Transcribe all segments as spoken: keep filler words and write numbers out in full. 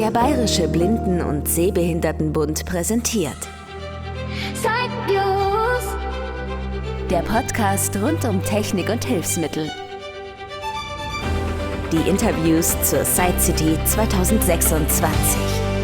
Der Bayerische Blinden- und Sehbehindertenbund präsentiert Zeitnews, der Podcast rund um Technik und Hilfsmittel. Die Interviews zur Site City zwanzig sechsundzwanzig.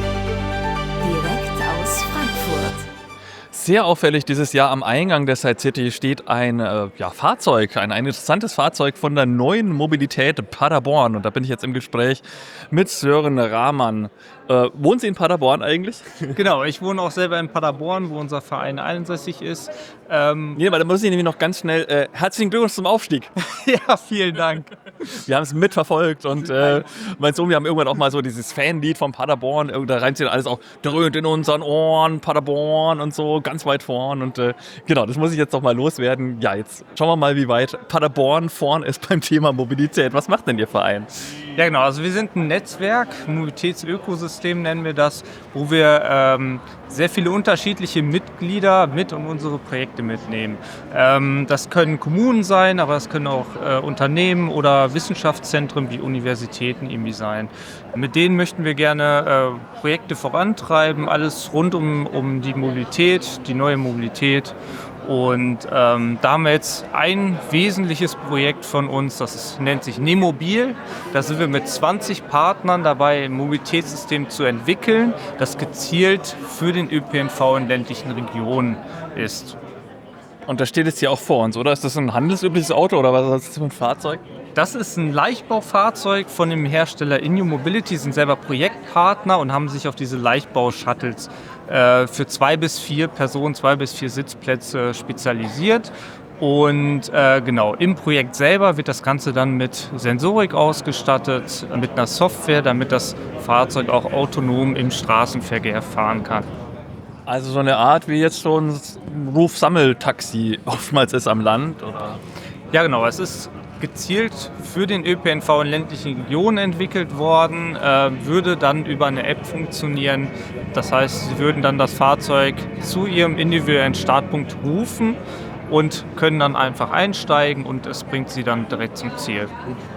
Direkt aus Frankfurt. Sehr auffällig dieses Jahr am Eingang der Site City steht ein äh, ja, Fahrzeug, ein, ein interessantes Fahrzeug von der neuen Mobilität Paderborn. Und da bin ich jetzt im Gespräch mit Sören Rahmann. Äh, wohnen Sie in Paderborn eigentlich? Genau, ich wohne auch selber in Paderborn, wo unser Verein ansässig ist. Ähm nee, aber da muss ich nämlich noch ganz schnell, äh, herzlichen Glückwunsch zum Aufstieg. Ja, vielen Dank. Wir haben es mitverfolgt und äh, mein Sohn, wir haben irgendwann auch mal so dieses Fanlied von Paderborn, da reimt sich dann alles auch, dröhnt in unseren Ohren, Paderborn und so, ganz weit vorn und äh, genau, das muss ich jetzt doch mal loswerden. Ja, jetzt schauen wir mal, wie weit Paderborn vorn ist beim Thema Mobilität. Was macht denn Ihr Verein? Ja genau, also wir sind ein Netzwerk, ein Mobilitätsökosystem nennen wir das, wo wir ähm, sehr viele unterschiedliche Mitglieder mit und unsere Projekte mitnehmen. Ähm, das können Kommunen sein, aber es können auch äh, Unternehmen oder Wissenschaftszentren wie Universitäten irgendwie sein. Mit denen möchten wir gerne äh, Projekte vorantreiben, alles rund um, um die Mobilität, die neue Mobilität. Und ähm, da haben wir jetzt ein wesentliches Projekt von uns, das ist, nennt sich Nemobil. Da sind wir mit zwanzig Partnern dabei, ein Mobilitätssystem zu entwickeln, das gezielt für den Ö P N V in ländlichen Regionen ist. Und da steht es hier auch vor uns, oder? Ist das ein handelsübliches Auto oder was ist das für ein Fahrzeug? Das ist ein Leichtbaufahrzeug von dem Hersteller Inyo Mobility, sind selber Projektpartner und haben sich auf diese Leichtbau-Shuttles äh, für zwei bis vier Personen, zwei bis vier Sitzplätze spezialisiert. Und äh, genau, im Projekt selber wird das Ganze dann mit Sensorik ausgestattet, mit einer Software, damit das Fahrzeug auch autonom im Straßenverkehr fahren kann. Also so eine Art wie jetzt so ein Rufsammeltaxi oftmals ist am Land, oder? Ja genau, es ist gezielt für den Ö P N V in ländlichen Regionen entwickelt worden, äh, würde dann über eine App funktionieren. Das heißt, Sie würden dann das Fahrzeug zu Ihrem individuellen Startpunkt rufen und können dann einfach einsteigen und es bringt Sie dann direkt zum Ziel.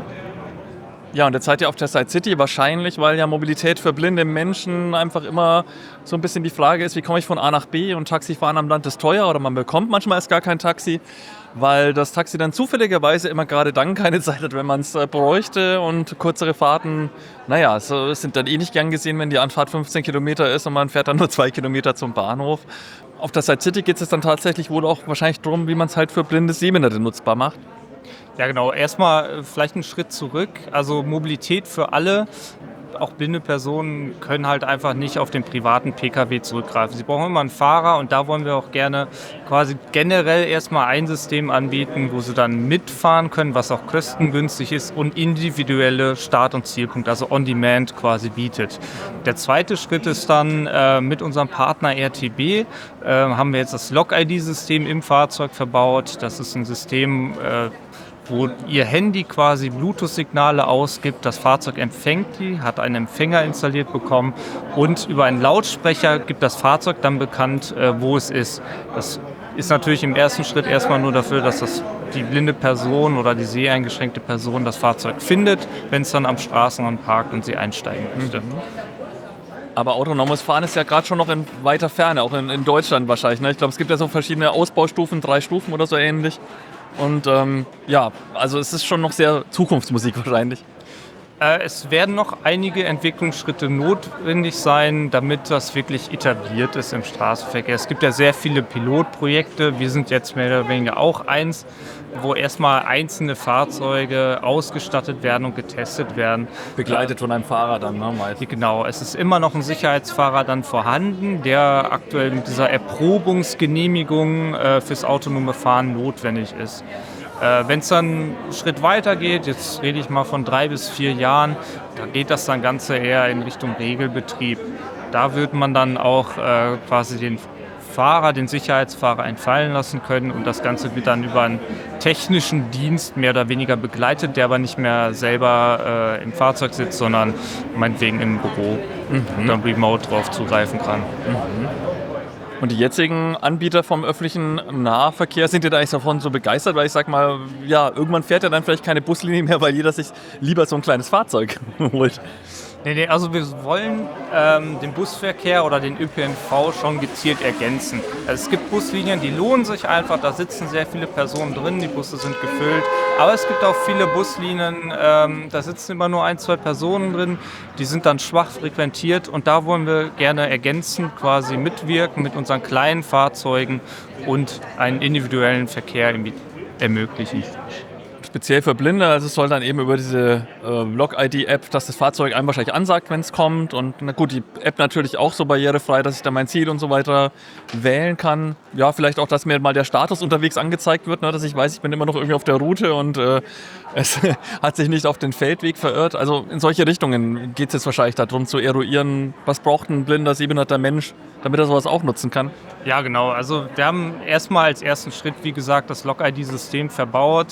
Ja, und jetzt seid ihr auf der Site City wahrscheinlich, weil ja Mobilität für blinde Menschen einfach immer so ein bisschen die Frage ist, wie komme ich von A nach B, und Taxifahren am Land ist teuer oder man bekommt manchmal erst gar kein Taxi, weil das Taxi dann zufälligerweise immer gerade dann keine Zeit hat, wenn man es bräuchte, und kürzere Fahrten, naja, so sind dann eh nicht gern gesehen, wenn die Anfahrt fünfzehn Kilometer ist und man fährt dann nur zwei Kilometer zum Bahnhof. Auf der Site City geht es dann tatsächlich wohl auch wahrscheinlich darum, wie man es halt für blinde Sehbehinderte nutzbar macht. Ja genau, erstmal vielleicht einen Schritt zurück, also Mobilität für alle. Auch blinde Personen können halt einfach nicht auf den privaten P K W zurückgreifen. Sie brauchen immer einen Fahrer, und da wollen wir auch gerne quasi generell erstmal ein System anbieten, wo sie dann mitfahren können, was auch kostengünstig ist und individuelle Start- und Zielpunkte, also on-demand quasi bietet. Der zweite Schritt ist dann äh, mit unserem Partner R T B, äh, haben wir jetzt das Log-I D-System im Fahrzeug verbaut. Das ist ein System, äh, wo Ihr Handy quasi Bluetooth-Signale ausgibt, das Fahrzeug empfängt die, hat einen Empfänger installiert bekommen, und über einen Lautsprecher gibt das Fahrzeug dann bekannt, wo es ist. Das ist natürlich im ersten Schritt erstmal nur dafür, dass das die blinde Person oder die seheingeschränkte Person das Fahrzeug findet, wenn es dann am Straßenrand parkt und sie einsteigen möchte. Mhm. Aber autonomes Fahren ist ja gerade schon noch in weiter Ferne, auch in, in Deutschland wahrscheinlich. Ne? Ich glaube, es gibt ja so verschiedene Ausbaustufen, drei Stufen oder so ähnlich. Und ähm, ja, also es ist schon noch sehr Zukunftsmusik wahrscheinlich. Äh, es werden noch einige Entwicklungsschritte notwendig sein, damit das wirklich etabliert ist im Straßenverkehr. Es gibt ja sehr viele Pilotprojekte. Wir sind jetzt mehr oder weniger auch eins, wo erstmal einzelne Fahrzeuge ausgestattet werden und getestet werden. Begleitet von einem Fahrer dann, ne? Meist. Genau, es ist immer noch ein Sicherheitsfahrer dann vorhanden, der aktuell mit dieser Erprobungsgenehmigung äh, fürs autonome Fahren notwendig ist. Äh, Wenn es dann einen Schritt weiter geht, jetzt rede ich mal von drei bis vier Jahren, da geht das dann Ganze eher in Richtung Regelbetrieb. Da wird man dann auch äh, quasi den Fahrer, den Sicherheitsfahrer entfallen lassen können, und das Ganze wird dann über einen technischen Dienst mehr oder weniger begleitet, der aber nicht mehr selber äh, im Fahrzeug sitzt, sondern meinetwegen im Büro mhm. und dann remote drauf zugreifen kann. Mhm. Und die jetzigen Anbieter vom öffentlichen Nahverkehr, sind ja da eigentlich davon so begeistert, weil ich sag mal, ja, irgendwann fährt ja dann vielleicht keine Buslinie mehr, weil jeder sich lieber so ein kleines Fahrzeug holt. Nee, nee, also wir wollen ähm, den Busverkehr oder den Ö P N V schon gezielt ergänzen. Also es gibt Buslinien, die lohnen sich einfach, da sitzen sehr viele Personen drin, die Busse sind gefüllt. Aber es gibt auch viele Buslinien, ähm, da sitzen immer nur ein, zwei Personen drin, die sind dann schwach frequentiert und da wollen wir gerne ergänzen, quasi mitwirken mit unseren kleinen Fahrzeugen und einen individuellen Verkehr irgendwie ermöglichen. Speziell für Blinde, also es soll dann eben über diese äh, Log-I D-App, dass das Fahrzeug einem wahrscheinlich ansagt, wenn es kommt. Und na gut, die App natürlich auch so barrierefrei, dass ich dann mein Ziel und so weiter wählen kann. Ja, vielleicht auch, dass mir mal der Status unterwegs angezeigt wird, ne, dass ich weiß, ich bin immer noch irgendwie auf der Route und äh, es hat sich nicht auf den Feldweg verirrt. Also in solche Richtungen geht es jetzt wahrscheinlich darum zu eruieren, was braucht ein blinder, sehbehinderter Mensch, damit er sowas auch nutzen kann. Ja, genau. Also wir haben erstmal als ersten Schritt, wie gesagt, das Log-I D-System verbaut.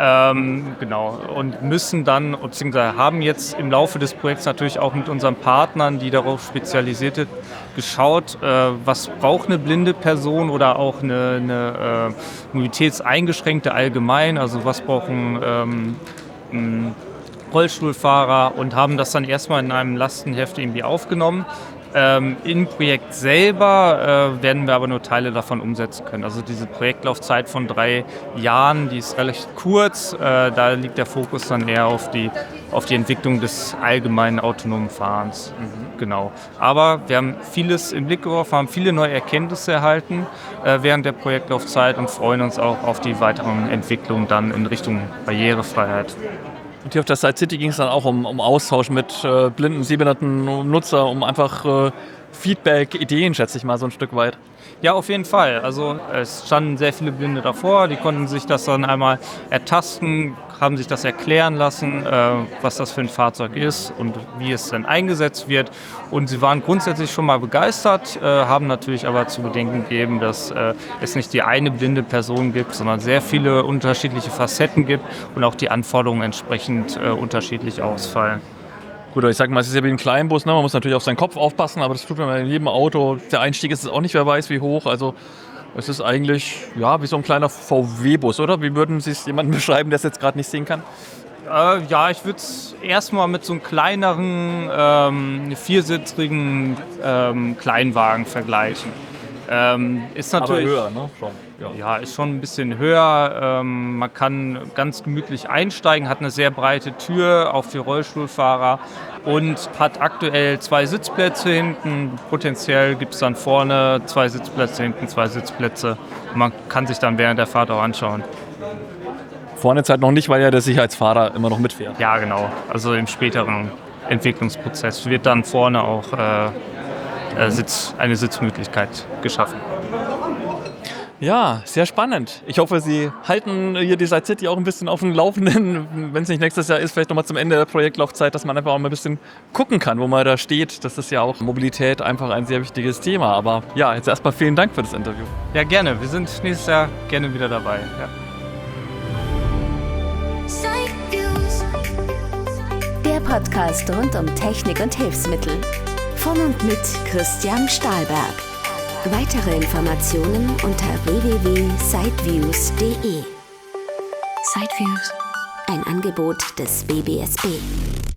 Ähm, genau. Und müssen dann, beziehungsweise haben jetzt im Laufe des Projekts natürlich auch mit unseren Partnern, die darauf spezialisiert sind, geschaut, äh, was braucht eine blinde Person oder auch eine, eine äh, mobilitätseingeschränkte allgemein. Also was brauchen ähm, ein Rollstuhlfahrer und haben das dann erstmal in einem Lastenheft irgendwie aufgenommen. Ähm, Im Projekt selber äh, werden wir aber nur Teile davon umsetzen können. Also diese Projektlaufzeit von drei Jahren, die ist relativ kurz. Äh, da liegt der Fokus dann eher auf die, auf die Entwicklung des allgemeinen autonomen Fahrens. Mhm. Genau. Aber wir haben vieles im Blick geworfen, haben viele neue Erkenntnisse erhalten äh, während der Projektlaufzeit und freuen uns auch auf die weiteren Entwicklungen dann in Richtung Barrierefreiheit. Und hier auf der Side City ging es dann auch um, um Austausch mit äh, blinden, sehbehinderten Nutzer, um einfach äh, Feedback, Ideen, schätze ich mal, so ein Stück weit. Ja, auf jeden Fall. Also es standen sehr viele Blinde davor, die konnten sich das dann einmal ertasten, haben sich das erklären lassen, äh, was das für ein Fahrzeug ist und wie es dann eingesetzt wird. Und sie waren grundsätzlich schon mal begeistert, äh, haben natürlich aber zu bedenken gegeben, dass äh, es nicht die eine blinde Person gibt, sondern sehr viele unterschiedliche Facetten gibt und auch die Anforderungen entsprechend äh, unterschiedlich ausfallen. Gut, ich sag mal, es ist ja wie ein Kleinbus, ne? Man muss natürlich auf seinen Kopf aufpassen, aber das tut man in jedem Auto. Der Einstieg ist auch nicht, wer weiß wie hoch. Also es ist eigentlich ja, wie so ein kleiner V W-Bus, oder? Wie würden Sie es jemandem beschreiben, der es jetzt gerade nicht sehen kann? Äh, ja, ich würde es erstmal mit so einem kleineren, ähm, viersitzigen ähm, Kleinwagen vergleichen. Ähm, ist natürlich, aber höher, ne? Schon. Ja. Ja, ist schon ein bisschen höher. Ähm, man kann ganz gemütlich einsteigen, hat eine sehr breite Tür, auch für Rollstuhlfahrer und hat aktuell zwei Sitzplätze hinten. Potenziell gibt es dann vorne zwei Sitzplätze, hinten zwei Sitzplätze. Man kann sich dann während der Fahrt auch anschauen. Vorne jetzt halt noch nicht, weil ja der Sicherheitsfahrer immer noch mitfährt. Ja, genau. Also im späteren Entwicklungsprozess wird dann vorne auch äh, äh, Sitz, eine Sitzmöglichkeit geschaffen. Ja, sehr spannend. Ich hoffe, Sie halten hier die Side City auch ein bisschen auf dem Laufenden, wenn es nicht nächstes Jahr ist, vielleicht nochmal zum Ende der Projektlaufzeit, dass man einfach auch mal ein bisschen gucken kann, wo man da steht. Das ist ja auch Mobilität einfach ein sehr wichtiges Thema. Aber ja, jetzt erstmal vielen Dank für das Interview. Ja, gerne. Wir sind nächstes Jahr gerne wieder dabei. Ja. Der Podcast rund um Technik und Hilfsmittel. Von und mit Christian Stahlberg. Weitere Informationen unter w w w punkt sideviews punkt de. Sideviews, ein Angebot des B B S B.